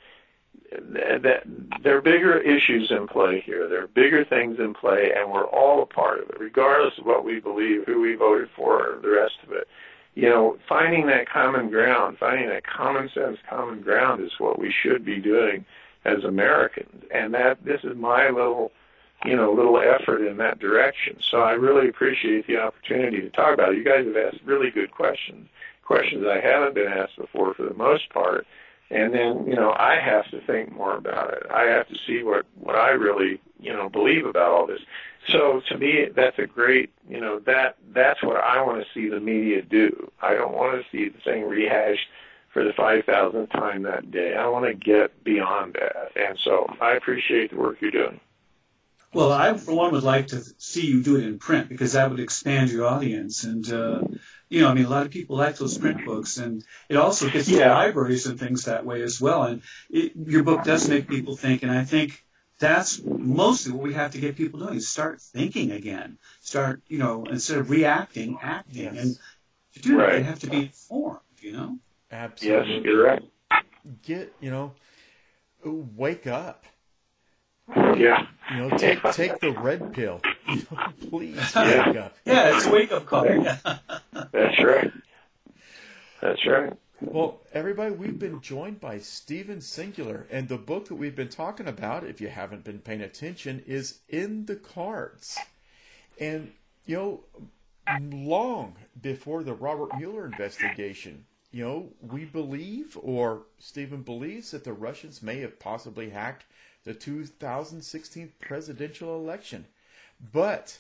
That there are bigger issues in play here. There are bigger things in play, and we're all a part of it, regardless of what we believe, who we voted for, or the rest of it. You know, finding that common ground, finding that common sense common ground is what we should be doing as Americans. And that this is my little, you know, little effort in that direction. So I really appreciate the opportunity to talk about it. You guys have asked really good questions, questions I haven't been asked before for the most part. And then, you know, I have to think more about it. I have to see what, what I really, you know, believe about all this. So to me, that's a great, you know, that that's what I want to see the media do. I don't want to see the thing rehashed for the five thousandth time that day. I want to get beyond that. And so I appreciate the work you're doing. Well, I, for one, would like to see you do it in print because that would expand your audience. And, uh, you know, I mean, a lot of people like those print books, and it also gets to Yeah. libraries and things that way as well. And it, your book does make people think, and I think that's mostly what we have to get people doing is start thinking again. Start, you know, instead of reacting, acting. Yes. And to do that, Right. they have to be informed, you know? Absolutely. Yes, you're right. Get, you know, wake up. Yeah. You know, take take the red pill. Please Yeah. wake up. Yeah, it's a wake-up call. That's right. That's right. Well, everybody, we've been joined by Steven Singular, and the book that we've been talking about, if you haven't been paying attention, is In the Cards. And, you know, long before the Robert Mueller investigation, you know, we believe, or Steven believes, that the Russians may have possibly hacked the two thousand sixteen presidential election. But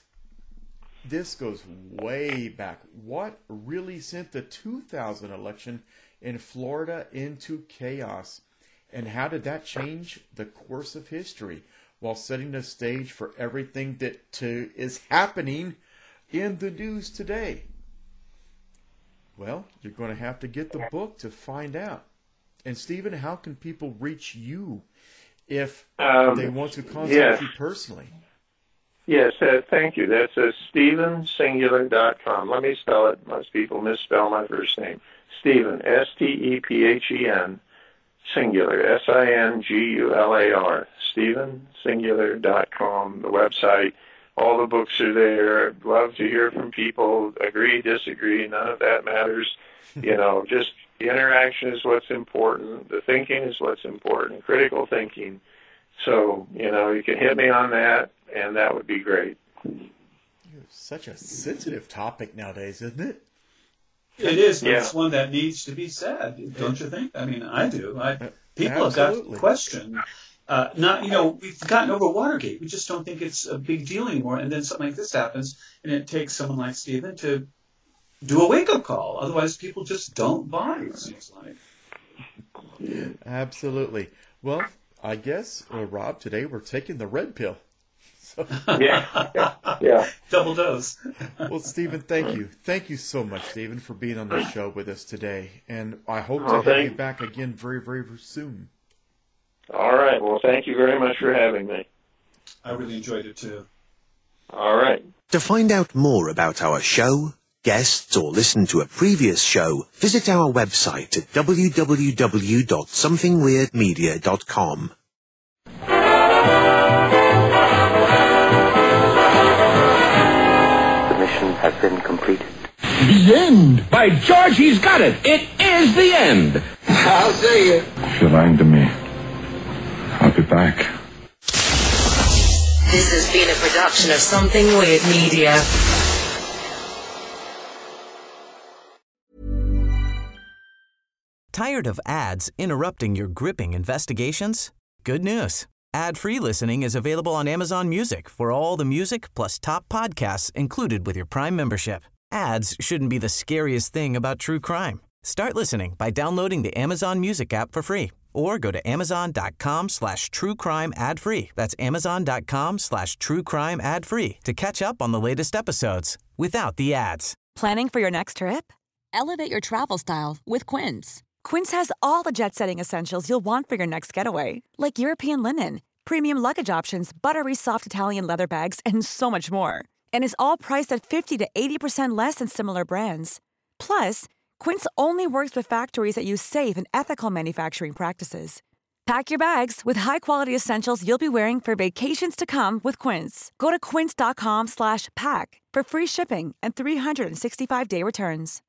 this goes way back. What really sent the two thousand election in Florida into chaos? And how did that change the course of history while setting the stage for everything that to, is happening in the news today? Well, you're going to have to get the book to find out. And Stephen, how can people reach you if Um, they want to contact yes. you personally? Yes, uh, thank you. That's uh, Stephen Singular dot com. Let me spell it. Most people misspell my first name. Stephen, S T E P H E N, Singular, S I N G U L A R, Stephen Singular dot com, the website. All the books are there. I'd love to hear from people. Agree, disagree, none of that matters. You know, just the interaction is what's important. The thinking is what's important, critical thinking. So, you know, you can hit me on that, and that would be great. Such a sensitive topic nowadays, isn't it? It is, but yeah. It's one that needs to be said, don't you think? I mean, I do. I, people Absolutely. have got questions. Uh, not, you know, we've gotten over Watergate. We just don't think it's a big deal anymore. And then something like this happens, and it takes someone like Stephen to do a wake-up call. Otherwise, people just don't buy, it seems like. Absolutely. Well, I guess, uh, Rob, today we're taking the red pill. So. Yeah, yeah. Double dose. Well, Stephen, thank you. Thank you so much, Stephen, for being on the show with us today. And I hope Oh, to have thank- you back again very, very soon. All right. Well, thank you very much for having me. I really enjoyed it, too. All right. To find out more about our show, guests, or listen to a previous show, visit our website at w w w dot something weird media dot com. The mission has been completed. The end! By George, he's got it! It is the end! How dare you? If you're lying to me, I'll be back. This has been a production of Something Weird Media. Tired of ads interrupting your gripping investigations? Good news. Ad-free listening is available on Amazon Music for all the music plus top podcasts included with your Prime membership. Ads shouldn't be the scariest thing about true crime. Start listening by downloading the Amazon Music app for free or go to amazon.com slash true crime ad free. That's amazon.com slash true crime ad free to catch up on the latest episodes without the ads. Planning for your next trip? Elevate your travel style with Quince. Quince has all the jet-setting essentials you'll want for your next getaway, like European linen, premium luggage options, buttery soft Italian leather bags, and so much more. And is all priced at fifty to eighty percent less than similar brands. Plus, Quince only works with factories that use safe and ethical manufacturing practices. Pack your bags with high-quality essentials you'll be wearing for vacations to come with Quince. Go to quince.com slash pack for free shipping and three sixty-five day returns.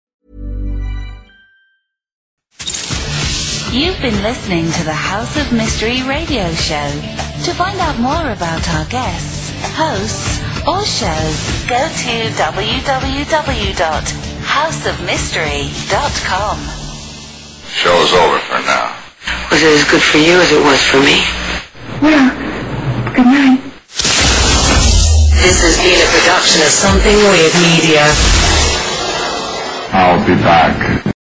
You've been listening to the House of Mystery radio show. To find out more about our guests, hosts, or show, go to w w w dot house of mystery dot com. Show's over for now. Was it as good for you as it was for me? Well, good night. This has been a production of Something Weird Media. I'll be back.